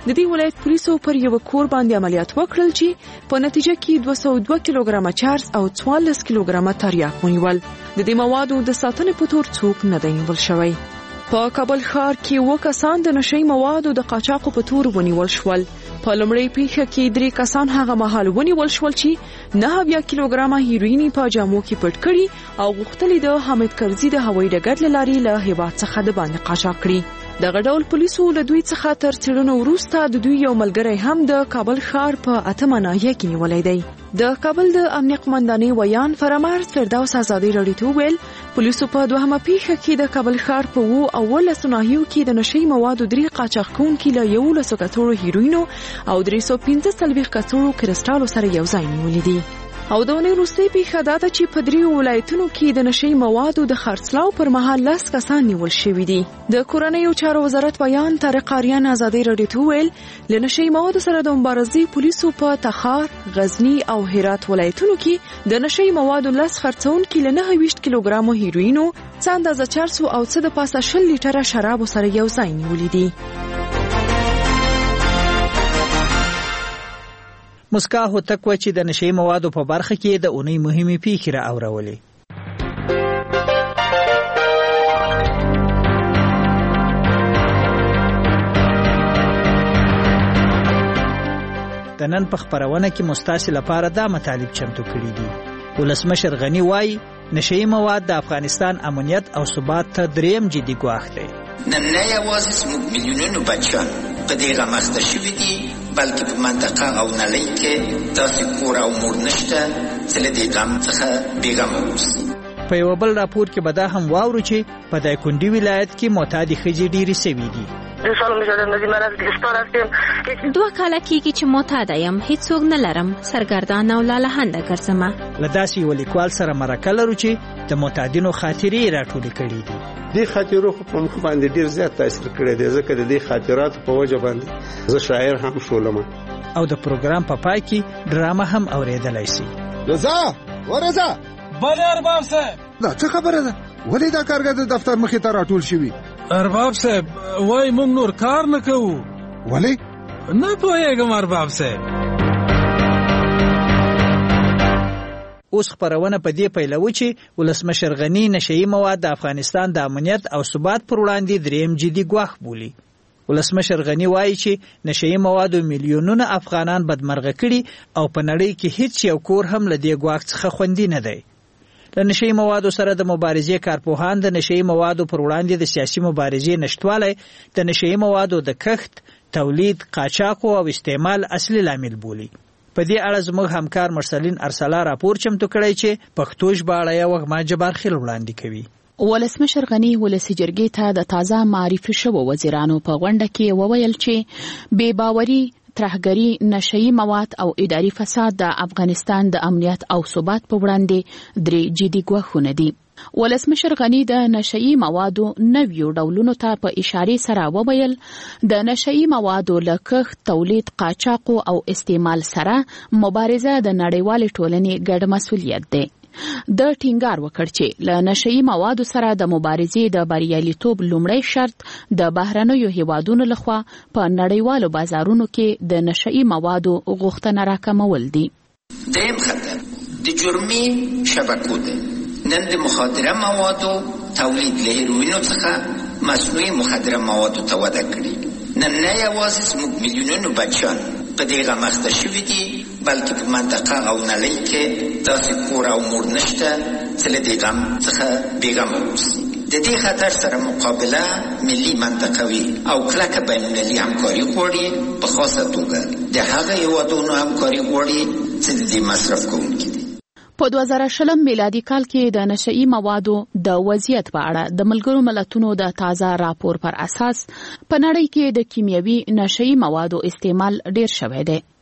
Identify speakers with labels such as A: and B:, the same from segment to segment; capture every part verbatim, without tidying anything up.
A: د دې ولایت پولیسو پر یو کور باندې عملیات وکړل چې په نتیجه کې دوه سوه دوه کیلوګرامه چارج او څوارلس کیلوګرامه تریاک ونیول. د دې موادو د ساتنې په تور څوک نه دی نیول شوی. په کابل ښار کې اووه کسان د نشئی موادو د قاچاقو په تور ونیول شول. په لومړۍ پیښه کې درې کسان هغه مهال ونیول شول چې نهه اویا کیلوګرامه هیروین په جامو کې پټ کړي او غوښتل د حامد کرزي د هوایي ډګر له لارې له هیواد څخه د باندې قاچاق کړي. دغه ډول پولیسو له دوی څخه تر څېړنو وروسته د دوی یو ملګری هم د کابل ښار په اتمه ناحیه کې نیولی دی. د کابل د امنیه قمندانۍ ویان فرامرد فردوس ازادي راډیو ته وویل پولیسو په دوهمه پیښه کې د کابل ښار په اووه اولسو ناحیو کې د نشئی موادو درې قاچاق کوونکي له یولسو کڅوړو هیروینو او درې سوه پنځه څلوېښت کڅوړو کرسټالو سره یو ځای نیولي دي. او د اونۍ وروستۍ پیښه دا ده چې په دریو ولایتونو کې د نشئی موادو د خرڅلاو پر مهال لس کسان نیول شوي دي. د کورنیو چارو وزارت بیان طارق آریان ازادي راډیو ته وویل له نشئی موادو سره د مبارزې پولیسو په تخار، غزنی او هرات ولایتونو کې د نشئی موادو لس خرڅونکي له نهه ویشت کیلوګرامو هیروینو، څه اندازه چارسو او څه د پاسه شل لیټره شرابو سره یو ځای نیولي دي.
B: مسکا هوتک و چې د نشئی موادو په برخه کې د اونۍ مهمې پیښې را اورولې. د نن په خپرونه کې مستاسې لپاره دا مطالب چمتو کړي دي. ولسمشر غنی وایي نشئی مواد د افغانستان امنیت او ثبات ته دریم جدي ګواښ دی.
C: نن نه یوازې زموږ میلیونونو بچیان په دې رامخته شوي دي بلکې په منطقه او نړۍ کې داسې کور او مور نشته چې له دې غم څخه بېغمه اوسي.
B: په یو بل راپور کې به دا هم واورو چې په دایکنډي ولایت کې معتادې ښځې ډېرې سوي دي.
D: دوه کاله کېږي چې معتاده یم، هیڅوک نه لرم، سرګردان او لالهنده ګرځمه.
B: له داسې یو لیکوال سره مرکه لرو چې د معتادینو خاطرې یې راټولې کړي دي.
E: دې خاطرو خو په مخ باندې ډېر زیات تاثیر کړی دی ځکه د دې خاطراتو په وجه باندې زه شاعر هم شولم.
B: او د پروګرام په پای کې ډرامه هم اورېدلی شي.
F: رضا ورضا
G: بله ارباب صاحب،
F: دا څه خبره ده؟ ولې دا کارګر د دفتر مخې ته راټول شوي؟
G: ارباب صاحب وای موږ نور کار نه کوو.
F: ولې؟
G: نه پوهېږم ارباب صاحب.
B: اوس خپرونه په دې پیلوي چې ولسمشر غنی نشئی مواد د افغانستان د امنیت او ثبات پر وړاندې دریم جدي ګواښ بولي. ولسمشر غنی وایي چې نشئی موادو میلیونونه افغانان بدمرغه کړي او په نړۍ کې هیڅ یو کور هم له دې ګواښ څخه خوندي نه دی. له نشئی موادو سره د مبارزې کارپوهان د نشئی موادو پر وړاندې د سیاسي مبارزې نشتوالی د نشئی موادو د کښت، تولید، قاچاقو او استعمال اصلي لامل بولي. په دې اړه زموږ همکار مرسلین ارسلا راپور چمتو کړی چې پښتو ژباړه یې وږمه جبارخیل وړاندې کوي.
H: ولسمشر غنی ولسی جرګې ته د تازه معرفي شوو وزیرانو په غونډه کې وویل چې بې باوري، ترهګري، نشئی مواد او اداري فساد د افغانستان د امنیت او ثبات په وړاندې درې جدي ګواښونه دي. ولسمشر غنی د نشئی موادو نویو ډولونو ته په اشارې سره وویل د نشئی موادو له کښت، تولید، قاچاقو او استعمال سره مبارزه د نړیوالې ټولنې ګډ مسؤلیت دی. د ټینګار وکړ چې له نشئی موادو سره د مبارزې د بریالیتوب لومړی شرط د بهرنیو هیوادونو لخوا په نړیوالو بازارونو کې د نشئی موادو غوښتنه راکمول دي.
C: دریم خطر د جرمي شبکو دی. نن د مخدره موادو تولید له هیروینو څخه مصنوعي مخدره موادو ته وده کړي. نن نه یوازې زموږ میلیونونو بچیان په دې رامخته شوي دي بلکې په منطقه او نړۍ کې داسې کور او مور نشته چې له دې غم څخه بېغمه اوسي. د دې خطر سره مقابله ملي، منطقوي او کلکه بینالمللي همکاري غواړي. په خاصه توګه د هغه هیوادونو همکاري غواړي چې د دې مصرف کوونکي دي.
H: په دوه زره شلم میلادي کال کې د نشئی موادو د وضعیت په اړه د ملګرو ملتونو د تازه راپور پر اساس په نړۍ کې د کیمیاوي نشئی موادو استعمال ډیر شوی دی.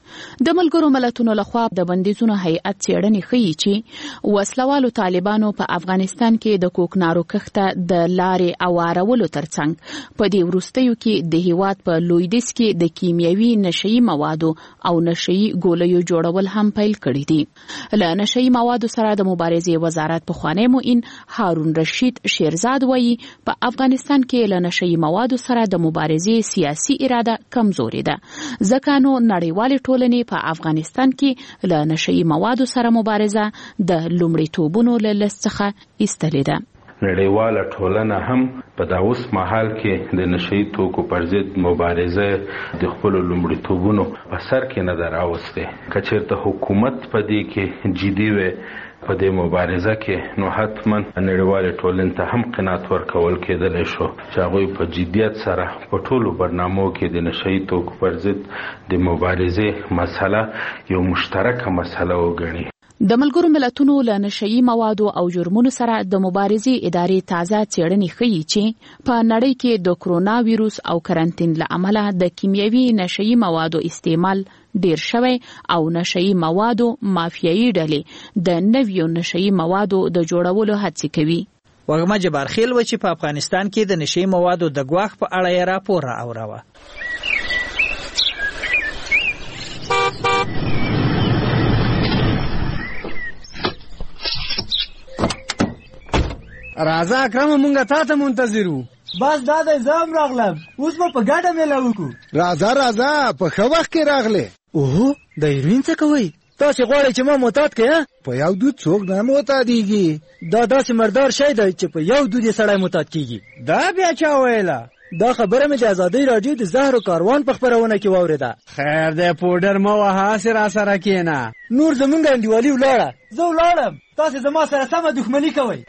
H: د ملګرو ملتونو لخوا د بندیزونو هیئت څېړنې ښیي چې وسلوالو طالبانو په افغانستان کې د کوکنارو کښته د لارې اوارولو ترڅنګ په دې وروستیو کې د هیواد په لویدیځ کې د کیمیاوي نشهیي موادو او نشهیي ګولیو جوړول هم پیل کړي دي. له نشهیي موادو سره د مبارزې وزارت پخوانی معین هارون رشید شیرزاد وایي په افغانستان کې له نشهیي موادو سره د مبارزې سیاسي اراده کمزورې ده، ځکه نو نړیوالې ټولنې په افغانستان کې له نشهیي موادو سره مبارزه د لومړیتوبونو له لست څخه ایستلې ده.
I: نړیواله ټولنه هم په دا اوس مهال کې د نشهیي توکو پر ضد مبارزه د خپلو لومړیتوبونو په سر کې نه ده راوستې. که چېرته حکومت په دې کې جدي وي په دې مبارزه کې، نو حتما نړیوالې ټولنې ته هم قناعت ورکول کېدلی شو چې هغوی په جدیت سره په ټولو برنامو کې د نشهیي توکو پر ضد د مبارزې مسله یو مشترکه مسله وګڼي.
H: د ملګرو ملتونو له نشهیي موادو او جرمونو سره د مبارزې ادارې تازه څېړنې ښیي چې په نړۍ کې د کرونا ویروس او کرنټین له امله د کیمیاوي نشهیي موادو استعمال ډیر شوی او نشهیي موادو مافیایي ډلې د نویو نشهیي موادو د جوړولو هڅې کوي.
B: وږمه جبارخیل و چې په افغانستان کې د نشهیي موادو د ګواښ په اړه یې راپور راوړاوه.
J: راځه اکرم، مونږه تا ته منتظر وو.
K: بس دا د زم راغلم، اوس به په ګډه میله وکړو.
F: راځه راځه، په ښه وخت کې راغلې.
K: اوه، د هیروین څه کوئ؟ تاسې غواړئ چې ما معتاد کړئ؟
F: په یو دود څوک نه معتادېږي.
K: دا داسې مردار شی دی چې په یو دود یې سړی معتاد کېږي.
J: دا بیا چا ویله؟
K: دا خبره مې د ازادۍ راډیو د زهرو کاروان په خپرونه کې واورېده.
J: خیر دی، پوډر مه وهه، هسې را سره کښېنه.
K: نور زمونږ انډیوالي ولاړه، زه ولاړم، تاسې زما سره سمه دښمني کوئ.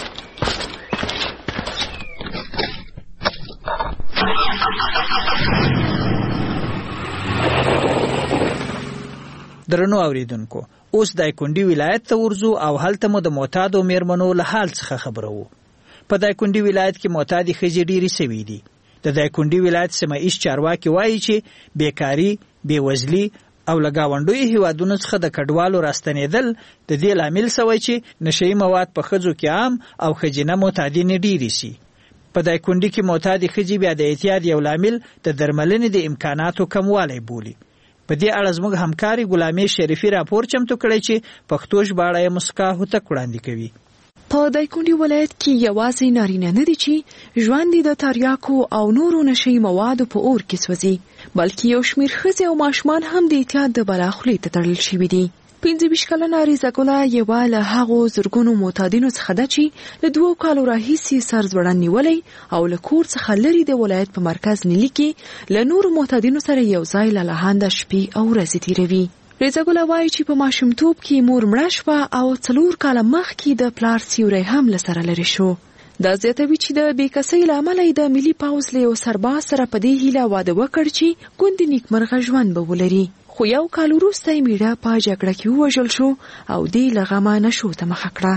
B: درنو اوریدونکو، اوس دایکنډي ولایت ته ورځو او هلته مو د معتادو میرمنو له حال څخه خبرو. په دایکنډي ولایت کې معتادې ښځې ډېرې سوي دي. د دایکنډي ولایت سیمه ایز چارواکي وایي چې بیکاري، بېوزلي او له ګاونډیو هیوادونو څخه د کډوالو راستنېدل د دې لامل سوی چې نشهیي مواد په ښځو کې عام او ښځینه معتادینې ډېرې سي. په دایکنډي کې معتادې ښځې بیا د اعتیاد یو لامل د درملنې د امکاناتو کموالی بولي. په دې اړه زموږ همکاري غلامي شریفي راپور چمتو کړی چې پښتو ژباړه یې مسکا هوتک وړاندې کوي.
A: په دایکنډي ولایت کې یوازې نارینه نه دي چې ژوند د تریاکو او نورو نشهیي موادو په اور کې سوځي، بلکې یو شمېر ښځې او ماشومان هم د اعتیاد د بلا خولې ته تړل شوي دي. پنځه ویشت کلنه ریزه ګله یوه له هغو زرګونو معتادینو څخه ده چې له دوو کالو راهیسې سر ځوړند نیولی او له کور څخه لرې د ولایت په مرکز نیلي کې له نورو معتادینو سره یو ځای له لهانده شپې او ورځې تیروي. ریزه ګله وایي چې په ماشومتوب کې مور مړه شوه او څلور کاله مخکې د پلار سیوری هم له سره لرې شو. دا زیاتوي چې د بېکسۍ له امله یې د ملي پوځ له یو سرباز سره په دې هیله واده وکړ چې ګوندې نیکمرغه ژوند به ولري. خو یو کال وروسته یې میړه په جګړه کې ووژل شو او دې له غمه نشو ته مخه کړه.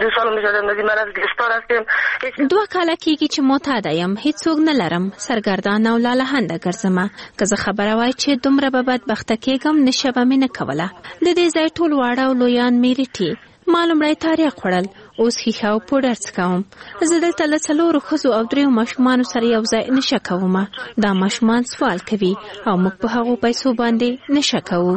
D: دوه کاله کېږي چې معتاده یم، هیڅوک نه لرم، سرګردان او لالهنده ګرځمه. که زه خبره وای چې دومره به بدبخته کېږم، نشه به مې نه کوله. د دې ځای ټول واړه او لویان مې ریټي. ما لومړی تاریخ خوړل، اوس ښیښه او پوډر څکوم. زه دلته له څلورو ښځو او دریو ماشومانو سره یو ځای نشه کوم. دا ماشومان سوال کوي او موږ په هغو پیسو باندې نشه کوو.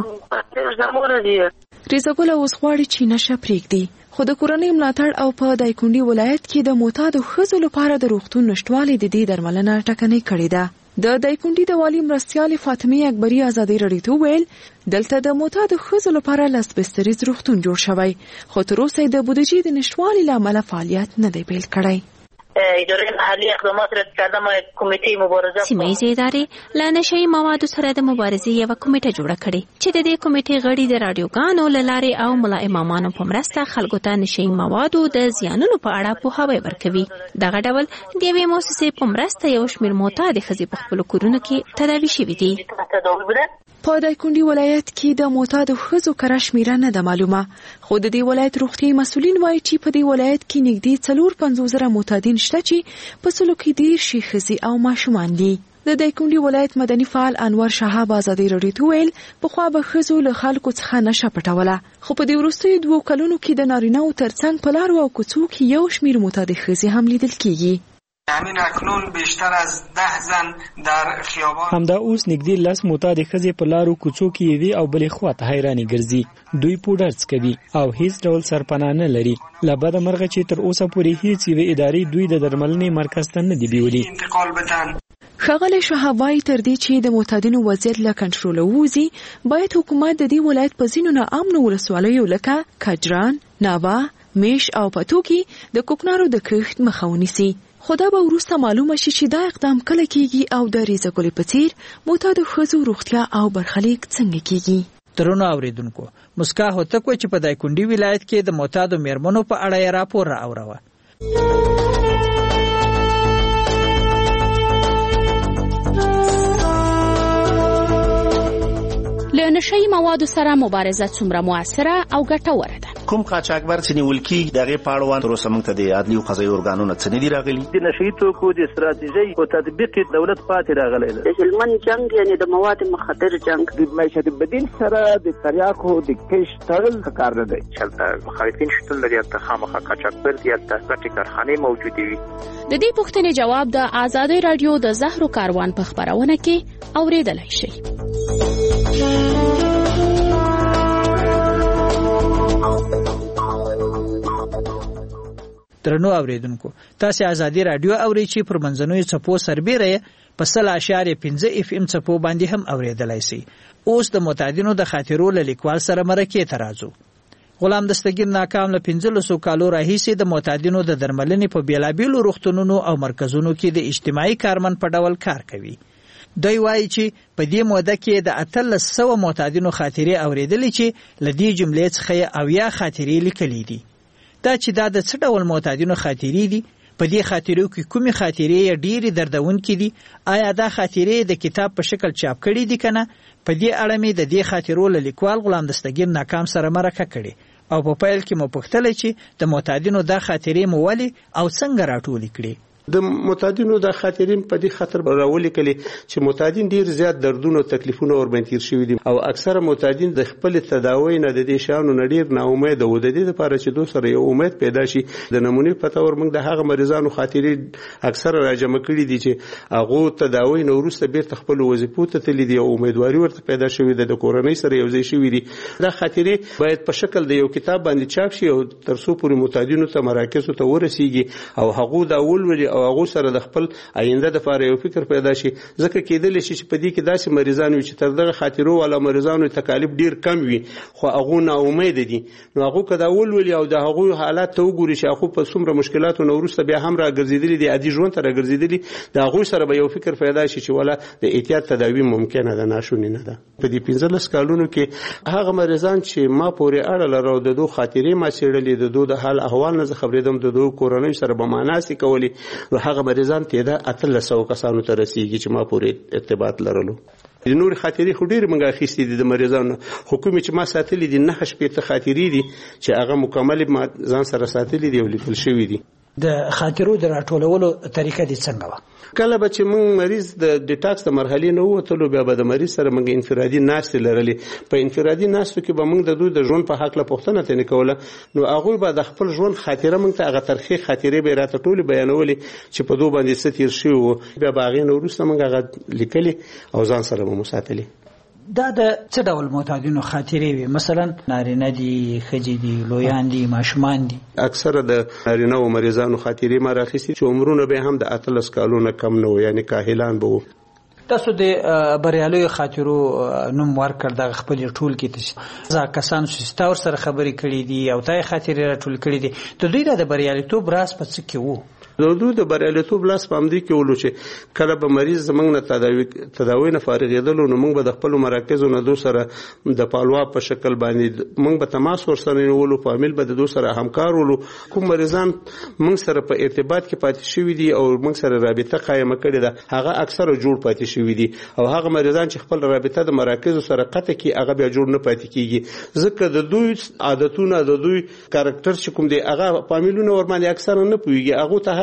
A: ریزه ګله اوس غواړي چې نشه پرېږدي، خو د کورنۍ ملاتړ او په دایکنډي ولایت کې د معتادو ښځو لپاره د روغتون نشتوالي د دې درملنه ټکنۍ کړې ده. د دایکنډي د والي مرستیالې فاطمې اکبري ازادۍ راډیو ته وویل دلته د معتادو ښځو لپاره لس بستریز روغتون جوړ شوی، خو تر اوسه یې د بودیجې د نشتوالي له امله فعالیت نه دی پیل کړی.
L: اداره محلي اقدامات را کرده ما کمیته مبارزه
D: سیمه ییزې ادارې له نشهیي موادو سره د مبارزې یوه کمیټه جوړه کړې چې د دې کمیټې غړي د راډیوګانو له لارې او ملا امامانو په مرسته خلکو ته نشهیي موادو د زیانونو په اړه پوهاوی ورکوي. دغه ډول د یوې مؤسسې په مرسته یو شمېر معتادې ښځې په خپلو کورونو کې تداوي شوي دي.
A: په دایکنډي ولایت کې د معتادو ښځو کره شمیره نه ده معلومه، خو د دې ولایت روغتیایي مسؤلین وایي چې په دې ولایت کې نږدې څلور پنځوس زره معتادین شته چې په سلو کې دېرش ښځې او ماشومان دي. د دایکنډي ولایت مدني فعال انور شهاب ازادي رادیو ته ویل پخوا به ښځو له خلکو څخه نشه پټوله، خو په دې وروستیو دوو کلونو کې د نارینه‌و ترڅنګ په لارو او کوڅو کې یو شمېر معتادې ښځې هم لیدل کېږي.
M: همین اکنون بیشتر از ده زن در خیابان
N: همدا اوس نږدې لس معتادې ښځې په لارو کوڅو کې یوې او بلې خواته حیرانې ګرځي. دوی پوډر څکوي او هیڅ ډول سرپناه نه لري. له بده مرغه چې تر اوسه پورې هیڅ یوې ادارې دوی د درملنې مرکز ته نه دي بیولي.
M: انتقال بدن
A: ښاغلی شهاب وایي تر دې چې د معتادینو وضعیت له کنټروله ووځي، باید حکومت د دې ولایت په ځینو ناامنو ولسوالیو لکه کجران، نابا، میش او پتو کې د کوکنارو د کښت مخه ونیسي. خو دا به وروسته معلومه شي چې دا اقدام کله کیږي او د ریزه ګلې په څیر معتادو ښځو روغتیا او برخلیک څنګه کیږي.
B: درنو اوریدونکو، مسکا هوتک چې په دایکنډي ولایت کې د معتادو میرمنو په اړه یې راپور راوړو.
H: له نشئی موادو سره مبارزه څومره موثره او ګټوره ده؟
O: کوم قاچاقبر چې نیول کیږي دغه پاړوان تر اوسه موږ ته د عدلي او قضایي ارګانونو څخه نه دي راغلي.
P: د نشئی توکو د استراتیژي او تطبیق دولت پاتې راغلی دی.
Q: د هلمند جنگ یعنی د مواد مخدر جنگ
R: د معیشت بدیل سره د تریاکو د کش تړل کار نه دی.
S: چلته مخالفین شتون لري ته خامخا قاچاقبر دي ته ګټي کارخانه موجوده وي.
H: د دې پوښتنې جواب د آزادۍ رادیو د زهرو کاروان په خبرونه کې اوریدلای شئ.
B: درنو اوریدونکو، تاسو آزادي رادیو اورئ چې پر منځنوي څپو سربېره په سل اشاریه پنځه اف ام څپو باندې هم اوریدلای شئ. اوس د معتادینو د خاطرو له لیکوال سره مرکه ترازو. غلام دستګیر ناکام له پنځلسو کالو راهیسې د معتادینو د درملنې په بیلابیلو روغتونونو او مرکزونو کې د اجتماعي کارمن په ډول کار کوي. دوی وایي چې په دې موده کې د اتلس سوه معتادینو خاطرې اوریدلې چې له دې جملې څخه اویا خاطرې لیکلې دي. دا چې دا د څه ډول معتادینو خاطرې دي، په دې خاطرو کې کومې خاطرې ډېرې دردونکې دي، آیا دا خاطرې د کتاب په شکل چاپ کړي دي که نه؟ په دې اړه مې د دې خاطرو له لیکوال غلام دستګیر ناکام سره مرکه کړې او په پیل کې مو پوښتله چې د معتادینو دا خاطرې مو ولې او څنګه راټولې کړې.
E: د معتادینو د خاطرین په دې خاطر راولي کلی چې معتادین ډیر زیات دردونه او تکلیفونه ورباندې تیر شوي دي او اکثره معتادین د خپل تداوی نه د دې شانو نه ډیر نا امید او د دې لپاره چې دوی سره یو امید پیدا شي د نمونې په تور موږ د هغه مریضانو خاطرې اکثره راجمع کړي دي چې هغه تداوی نه وروسته بیرته خپل وظیفو ته تللی دي او امیدواري ورته پیدا شوې ده د کورنۍ سره یو ځای شوي دي. دا خاطرې باید په شکل د یو کتاب باندې چاپ شي او تر څو پورې معتادینو ته مراکزو ته ورسیږي او هغه دا ولولي او هغه سره د خپل آینده د لپاره یو فکر پیدا شي. ځکه کېدل شي چې په دې کې داسې مریضان وي چې تر دغه خاطرو ولا مریضانو تکالیف ډیر کم وي خو هغه نا امید دي، نو هغه کدا ولولي او د هغه حالات ته وګوري چې هغه په څومره مشکلاتو نو ورسته بیا هم راګرځېدلي دي، عادي ژوند ته راګرځېدلي، د هغه سره به یو فکر پیدا شي چې ولا د احتیاط تداوی ممکنه ده، ناشونی نه ده. په دې پنځلس کالونو کې هغه مریضان چې ما پورې اړه لرو د دوه خاطرې ما سیړلې د دوه د حال احوال نه خبرېدم د دوه کورنۍ سره به معناسي کولی، نو هغه مریضان ته دا اتلس سوه کسانو ته رسیږي چې ما پورې ارتباط لرلو. د نور خاطرې خو ډېرې موږ اخیستې دي د مریضانو، خو کومې چې ما ساتلې دي نهه شپېته خاطرې دي چې هغه مکملې ما ځان سره ساتلې دي او لیکل شوي دي.
B: د خاطرو د راټولولو طریقه دې څنګه وه؟
E: کله به چې موږ مریض د ډیټاکس د مرحلې نه ووتلو بیا به د مریض سره موږ انفرادي ناستې لرلې. په انفرادي ناستو کې به موږ د دوی د ژوند په هکله پوښتنه ترې کوله، نو هغوی به د خپل ژوند خاطره موږ ته هغه ترخې خاطرې به یې راته ټولې بیانولې چې په دوی باندې څه تېر شوي وو، بیا به هغې نه وروسته موږ هغه لیکلې او ځان سره به مو ساتلې.
B: دا د څه ډول معتادینو خاطرې وي؟ مثلا نارینه دي، ښځې دي، لویان دي، ماشومان دي؟
E: اکثره د نارینه او مریضانو خاطرې ما راخیستې چې عمرونه به هم د اتلس کالو نه کم نه و، یعنی کاهلان به وو.
B: تاسو د بریالیو خاطرو نوم ورکړ دغه خپلې ټولګې ته ځکه کسانو چې ستا ورسره خبرې کړي دي او تا یې خاطرې راټول کړي دي، د دوی د بریالیتوب راز په څه کې وو؟
E: د دوی د بریالیتوب لاس په همدې کې ولو چې کله به مریض زموږ نه تداوی تداوی نه فارغېدلو نو موږ به د خپلو مراکزو نه دو سره د پالوا په شکل باندې موږ به تماس ورسره نیولو، فامیل به د دو سره همکار ولو. کوم مریضان موږ سره په ارتباط کې پاتې شوي دي او موږ سره رابطه قایمه کړې ده هغه اکثره جوړ پاتې شوي دي، او هغه مریضان چې خپل رابطه د مراکزو سره قطع کړي هغه بیا جوړ نه پاتې کیږي، ځکه د دوی عادتونه د دوی کاراکټر چې کوم دی هغه فامیلونه ور باندې اکثره نه پوهېږي، هغه ته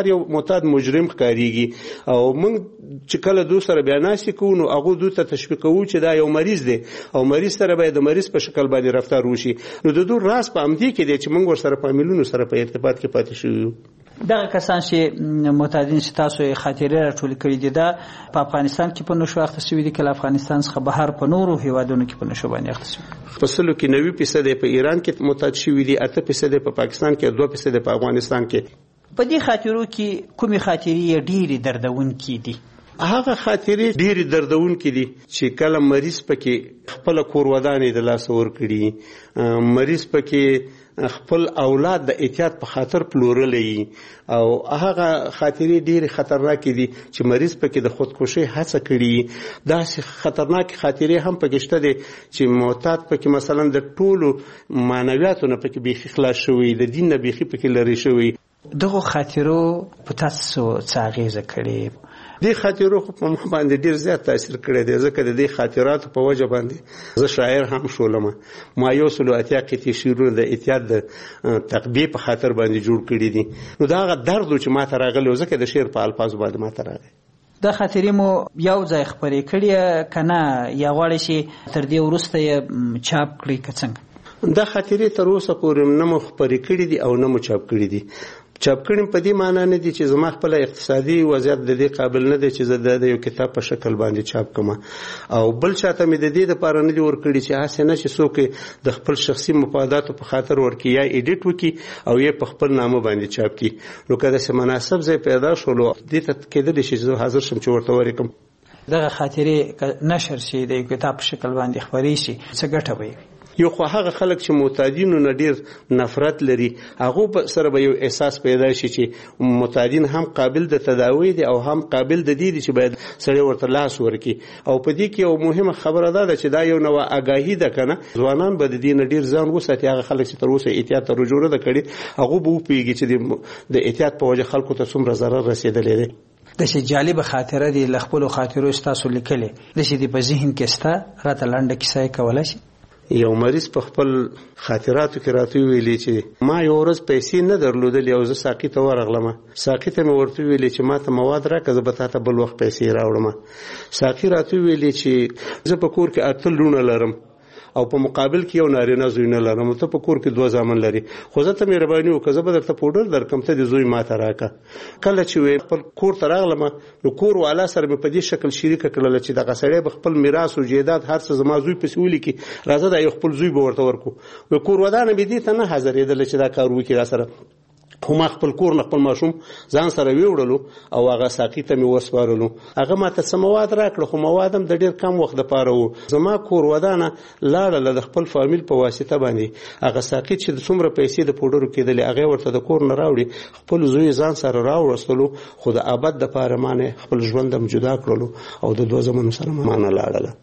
E: هر یو معتاد مجرم ښکاریږي او موږ چې کله دو سره بیا ناستې کوو نو هغو دو ته تشویق کوو چې دا یو مریض دی او مریض سره باید د مریض په شکل باندې رفتار وشي. نو د دو راز په همدې کې دی چې موږ ورسره فامیلونو سره په ارتباط کې پاتې شوي یو.
B: دغه کسان چې معتادین چې تاسو یې خاطرې راټولې کړي دي دا په افغانستان کې په نشو اخته شوي دي که له افغانستان څخه بهر په نورو هیوادونو کې په نشو باندې اخته شوي؟
E: په سلو کې نوي فیصد په ایران کې معتاد شوي دي، اته فیصد په پاکستان کې، دوه فیصد په افغانستان کې.
B: په دې خاطرو کې کومې خاطرې ډېرې دردونکې دي؟
E: هغه خاطرې ډېرې دردونکې دي چې کله مریض پکې خپله کور ودانې د لاسه ورکړي، مریض پکې خپل اولاد د احتیاط په خاطر پلورلی او هغه خاطرې ډېرې خطرناکې دي چې مریض پکې د خودکشي هڅه کړي. داسې خطرناکې خاطرې هم پکې شته دي چې معتاد پکې مثلا د ټولو معنویاتو نه پکې بیخي خلاص شوی، د دین نه بیخي پکې لرې شوی.
B: دغو خاطرو په تاسو څه اغېزه کړې؟
E: دې خاطرو خو په ما باندې ډېر زیات تاثیر کړی دی، ځکه د دې خاطراتو په وجه باندې زه شاعر هم شولم. ما یو سلو اتیا قطعې شعرونه د احتیاط د تقبیه په خاطر باندې جوړ کړي دي. نو دا هغه درد و چې ما ته راغلی و، ځکه د شعر په الفاظو باندې ما ته راغی.
B: دا خاطرې مو یو ځای خپرې کړي که نه یا غواړئ چې تر دې وروسته یې چاپ کړئ که څنګه؟
E: دا خاطرې تر اوسه پورې نه مو خپرې کړي دي او نه مو چاپ کړي دي. چاپ کړم په دې معنی نه دي چې زما خپل اقتصادي وضعیت د دې قابل نه دی چې زه د یو کتاب په شکل باندې چاپ کړم، او بل چاته مې د دې لپاره نه دی ورکړي چې هسې نه چې څوک د خپل شخصي مفاداتو په خاطر ورکړي یا ایډیټ وکړي او یې په خپل نامه باندې چاپ کړي. نو که داسې مناسب ځای پیدا شولو دې ته کېدلی شي چې زه حاضر شم چې ورته ورکړم.
B: دغه خاطرې نشر شي د یو کتاب په شکل باندې خپرې شي څه ګټه به وي؟
E: یو خو هغه خلک چې معتادینو نه ډېر نفرت لري هغو سره به یو احساس پیدا شي چې معتادین هم قابل د تداوی دي او هم قابل د دې دي چې باید سړی ورته لاس ورکړي. او په دې کې یو مهمه خبره دا ده چې دا یو نوع آګاهي ده که نه، ځوانان به د دې نه ډېر ځان وساتي. هغه خلک چې تر اوسه احتیاط ته رجوع نه ده کړې هغو به وپوهېږي چې د احتیاط په وجه خلکو ته څومره ضرر رسېدلی دی.
B: داسې جالبه خاطره دي له خپلو خاطرو ستاسو لیکلې داسې دې په ذهن کې شته راته لنډه کیسه یې کولی شي؟
E: یو مریض په خپل خاطراتو کې راته ویلي چې ما یو ورځ پیسې نه درلودلې او زه ساقي ته ورغلم. ساقي ته مې ورته ویلي چې ما ته مواد راکړه زه به تا ته بل وخت پیسې راوړم. ساقي راته ویلي چې زه په کور کې اته لوڼه لرم او په مقابل کې یو نارینه زوی نه لرم، ته په کور کې دوه زامن لري، خو زه ته مهرباني وکړه زه به درته پوډر درکړم ته دې زوی ما ته راکړه. کله چې خپل کور ته راغلم نو کور والا سره مې په دې شکل شریکه کړله چې دغه سړی به خپل میراث او جیدات هر څه زما زوی پسې ولیکي، راځه دا یو خپل زوی به ورته ورکړو. وایي کور ودانه مې دې ته نه حاضرېدله چې دا کار وکړي را سره، خو ما خپل کور نه خپل ماشوم ځان سره ویوړلو او هغه ساقي ته مې وسپارلو. هغه ما ته څه مواد راکړه خو مواد هم د ډېر کم وخت دپاره و. زما کور ودانه لاړله د خپل فامیل په واسطه باندې. هغه ساقي چې څومره پیسې د پوډرو کېدلې هغې ورته د کور نه راوړي، خپل زوی ځان سره راوړستلو، خو د ابد دپاره ما نه خپل ژوند هم جدا کړلو او د دوه زمنو سره ما نه لاړله.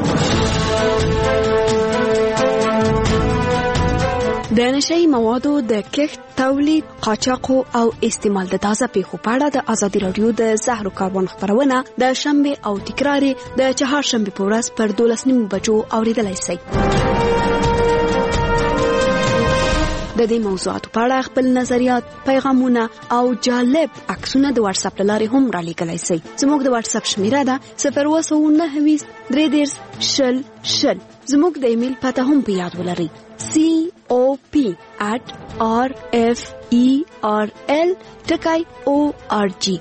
T: د نشئی موادو د کښت، تولید، قاچاق او استعمال د تازه پیښو په اړه د ازادي راډیو د زهرو کاروان خبرونه د شنبه او تکرار د چهارشنبه په ورځ پر دولس نیمو بجو اوریدلای شئ. د دې موضوعاتو په اړه خپل نظریات، پیغامونه او جالب عکسونه د واتس اپ لارې هم را لیږلی شئ. زموږ د واتس اپ شمیره ده صفر اووه سوه نهه ویشت درې دېرش شل شل. زموږ د ایمیل پته هم په یاد ولرئ سی او پی at r f e r l ټکی او ار جی.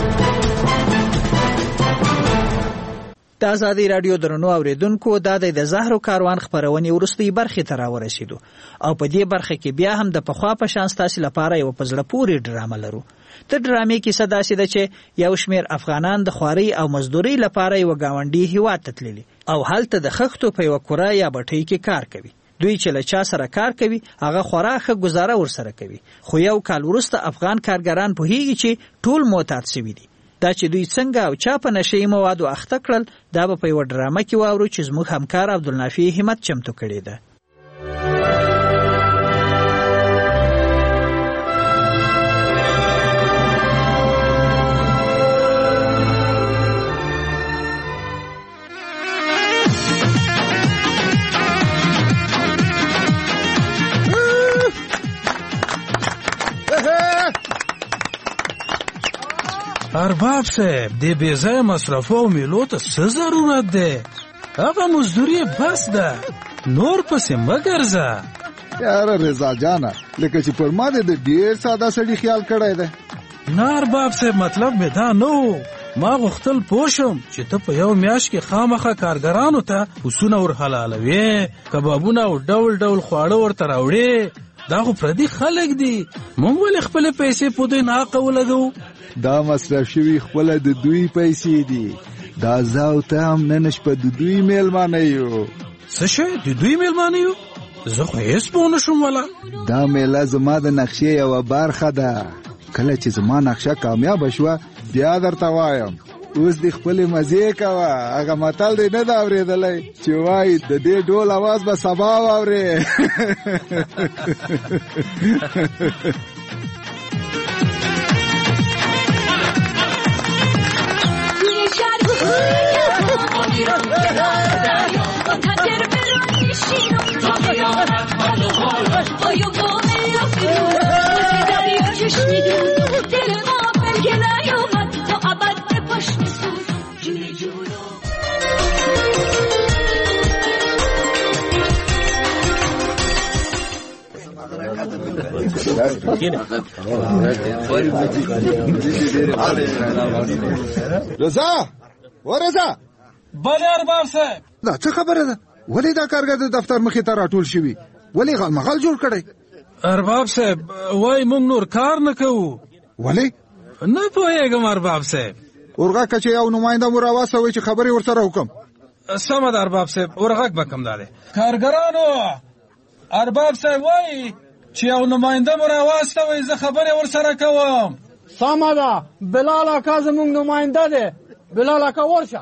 B: د ازادي راډیو درنو اوریدونکو دا د زهرو کاروان خبرونې وروستۍ برخې ته راورسېدو او په دې برخه کې بیا هم د پخوا په شان ستاسو لپاره یو په زړه پورې ډرامه لرو. د ډرامې کیسه داسې ده چې یو شمېر افغانان د خوارۍ او مزدورۍ لپاره یو ګاونډي هیواد ته تللي او هلته د خښتو په یوه کوره یا بټۍ کې کار کوي. دوی چې له چا سره کار کوي هغه خورا ښه ګزاره ورسره کوي. خو یو کال وروسته افغان کارګران پوهېږي چې ټول معتاد شوي دي. دا چې دوی څنګه او چا په نشهیي موادو اخته کړل دا به په یوه ډرامه کې واورو چې زموږ همکار عبدالنافع همت چمتو کړې ده.
G: ارباب صاحب د بې ځایه مصرفو او میلو ته څه ضرورت دی؟ هغه مزدوري بس ده، نور پسې مه ګرځه.
F: یاره رضا جانه لکه چې پر ما دې د ډېر ساده سړي خیال کړی دی.
G: نه ارباب صاحب مطلب مې دا نه و، ما غوښتل پوه شم چې ته په یو میاشت کې خامخا کارګرانو ته پسونه ور حلالوې، کبابونه او ډول ډول خواړه ورته راوړې. دا خو پردي خلک دي، موږ ولې خپلې پیسې په دوی ناحقه ولګوو؟
F: دا مصرف شوي خپله د دوی پیسې دي. دا زه او ته هم نن شپه د دوی میلمانه یو.
G: څه شی د دوی میلمانه یو؟ زه خو هېڅ پوه نه شوم. والا
F: دا میله زما د نقشې یوه برخه ده. کله چې زما نقشه کامیابه شوه بیا درته وایم. اوس دې خپلې مزې کوه. هغه متل دی نه ده اورېدلی چې وایي د دې ډول اواز به سبا واورې. رضا و رضا
G: بله ارباب صاحب.
F: دا څه خبره ده؟ ولې دا کارګر د دفتر مخې ته راټول شوي؟ ولې غالمغال جوړ کړی؟
G: ارباب صاحب وای موږ نور کار نه کوو.
F: ولې؟
G: نه پوهېږم ارباب صاحب.
F: ورغه که چې یو نماینده مو راواستوئ چې خبرې ورسره وکړم.
G: سمه ده ارباب صاحب، ورغږ به کوم. دا دی کارګرانو، ارباب صاحب وایي چې یو نماینده مو راواستوئ، زه خبرې ورسره کوم.
J: سمه ده، بلال اکا زموږ نماینده دی. بلال اکا ورشه.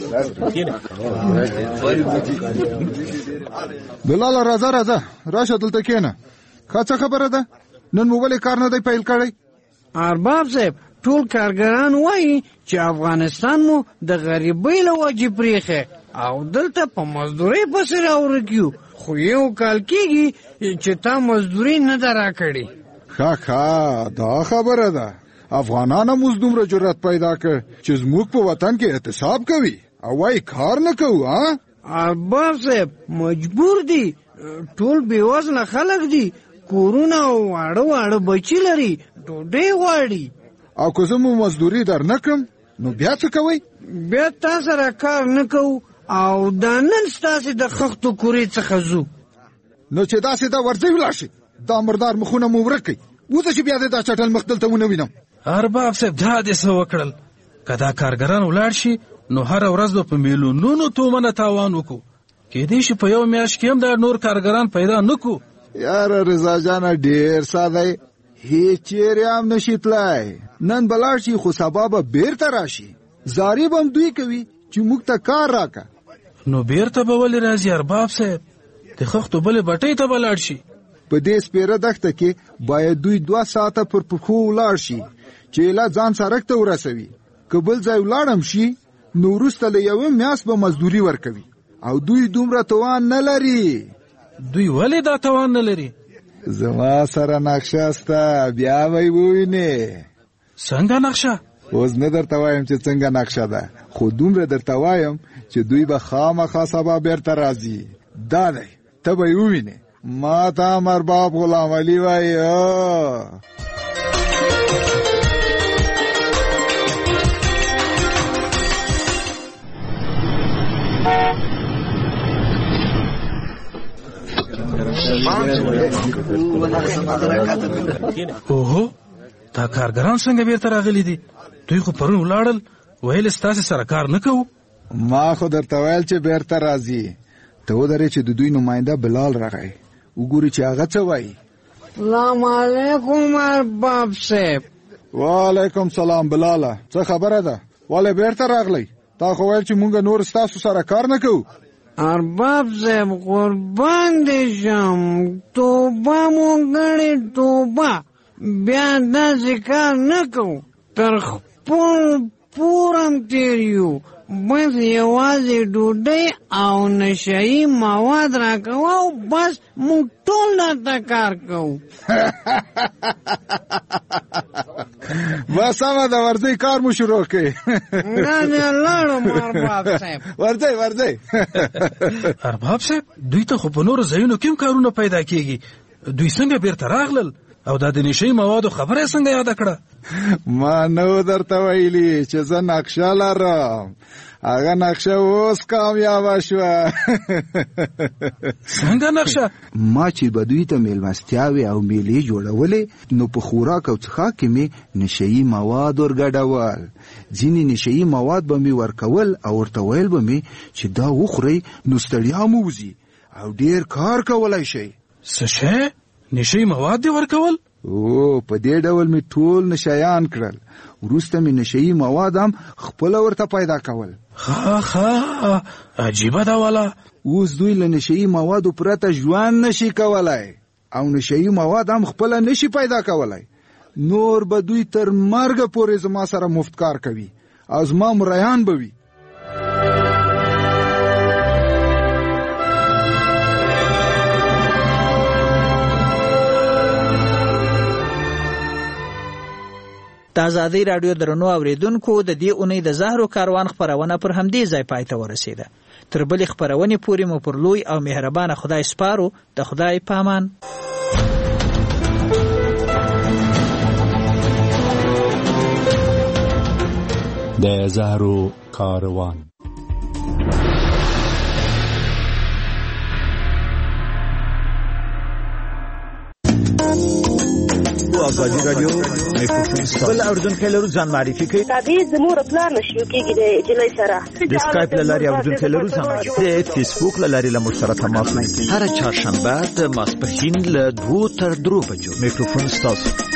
F: بلال راځه راځه راشه دلته کېنه. ښه څه خبره ده؟ نن مو ولې کار نه دی پیل کړی؟
J: ارباب صاحب ټول کارګران وایي چې افغانستان مو د غریبۍ له وجې پرېښی او دلته په مزدورۍ پسې راورکیو، خو یو کال کېږي چې تا مزدوري نه ده راکړې.
F: ښه ښه دا خبره ده. افغانان هم اوس دومره جرأت پیدا کړ چې زموږ په وطن کې احتساب کوي او وایي کار نه کوو. ها
J: ارباب صاحب مجبور دي، ټول بېوزله خلک دي، کورونه او واړه واړه بچي لري، ډوډۍ غواړي.
F: او که زه مو مزدوري در نه کړم نو بیا څه کوئ؟
J: بیا تا سره کار نه کوو او دا نن ستاسې د خښتو کورې څخه ځو.
F: نو چې داسې دا ورځئ ولاړ شئ، دا مردار مخونه مو ورک کړئ. وځه چې بیا دې دا چټل مخ دلته ونه وینم.
G: ارباب صاحب دا دې څه وکړل؟ که دا کارګران ولاړ شي نو هره ورځ به په میلیونونو تومنه تاوان وکړو. کېدای شي په یو میاشت کې هم دا نور کارګران پیدا نه کړو.
F: یاره رضا جانه ډېر ساده، هېڅ چیرې هم نشي تللی. نن به لاړ شي خو سبا به بیرته راشي. زاري به هم دوی کوي چې موږ ته کار راکړه.
G: نو بیرته به ولې راځي ارباب صاحب؟ د خښتو بلې بټۍ ته به لاړ شي.
F: په دې سپېره دښته کې باید دوی دوه ساعته پر پښو ولاړ شي چې ایله ځان سړک ته ورسوي. که بل ځای ولاړم شي نو وروسته له یوې میاشت به مزدوري ورکوي او دوی دومره توان نه لري.
G: دوی ولې دا توان نه لري؟
F: زما سره نقشه سته، بیا به یې ووینې.
G: څنګه نقشه؟
F: اوس نه درته وایم چې څنګه نقشه ده، خو دومره درته وایم چې دوی به خامخا سبا بیرته راځي. دا دی ته به یې ووینې. ما ته هم ارباب غلام علي وایي.
G: اوهو دا کارګران څنګه بیرته راغلي دي؟ دوی خو پرون ولاړل، ویل ستاسې سره کار نه کوو.
F: ما خو درته ویل چې بیرته راځي. ته ودرې چې د دوی نماینده بلال راغی، وګوري چې هغه څه وایي.
J: سلام علیکم ارباب صاحب.
F: وعلیکم سلام بلاله، څه خبره ده؟ ولې بیرته راغلی؟ تا خو ویل چې مونږ نور ستاسو سره کار نه کوو.
J: ارباب صاحب قربان دې شم، توبه مو ګڼې توبه، بیا داسې کار نه کوو. تر خپل پور هم تېر یو، بس یوازې ډوډۍ او نشهیي مواد راکوه او بس موږ ټول درته کار کوو.
F: بس سمه ده، ورځئ کار مو شروع کړئ.
J: ګرانې لاړم ارباب صاحب.
F: ورځئ ورځئ.
G: ارباب صاحب دوی ته خو په نورو ځایونو کې هم کارونه پیدا کېږي، دوی څنګه بیرته راغلل او دا د نشهیي موادو خبره څنګه یاده کړه؟
F: ما نو درته ویلي چې زه نقشه لرم، هغه نقشه اوس کامیابه شوه.
G: څنګه نقشه؟
F: ما چې به دوی ته میلمستیاوې او میلې جوړولې نو په خوراک او څښاک کې مې نشهیي مواد ورګډول. ځینې نشهیي مواد به مې ورکول او ورته ویل به مې چې دا وخورئ نو ستړیا مو وځي او ډېر کار کولی شئ.
G: څه شی؟ نشهیي مواد دې ورکول؟
F: او په دې ډول مې ټول نشیان کړل. وروسته مې نشهیي مواد هم خپله ورته پیدا کول.
G: ها ها عجیبه ده والا.
F: اوس دوی له نشهیي موادو پرته ژوند نشي کولای او نشهیي مواد هم خپله نشي پیدا کولای. نور به دوی تر مرګه پورې زما سره مفت کار کوي او زما مریان به وي.
B: د ازادۍ راډیو درنو اوریدونکو، د دې اونۍ د زهرو کاروان خپرونه پر همدې ځای پای ته ورسېده. تر بلې خپرونې پورې مو پر لوی او مهربانه خدای سپارو. د خدای په امان.
U: د زهرو کاروان.
V: ازادي رادیو خپل اوردونکو لرو ځان معرفي کوي.
Q: تابع د مور پلان نشو کېږي د جلای سره
V: د سکایپ لاري اوردونکو لرو ځان معرفي. د فیسبوک لاري لمر سره تماس نیسي. هر چهارشنبه د ماسپښین له دوه تر درې بجو میکروفون ستاسو.